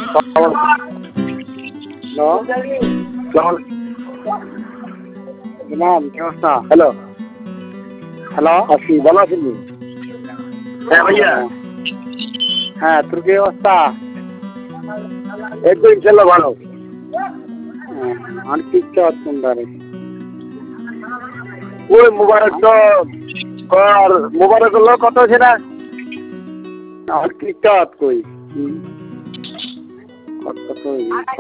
Hello hello আসি ভালো আছেন? হ্যাঁ ভাইয়া হ্যাঁ, তোর কি অবস্থা? এই তো ইনশাল্লাহ ভালো। আর কিচ্ছু হচ্ছে না রে। ওই মোবারক তো আর মোবারক হলো কত হয়েছে না? আর কিচ্ছু কই কত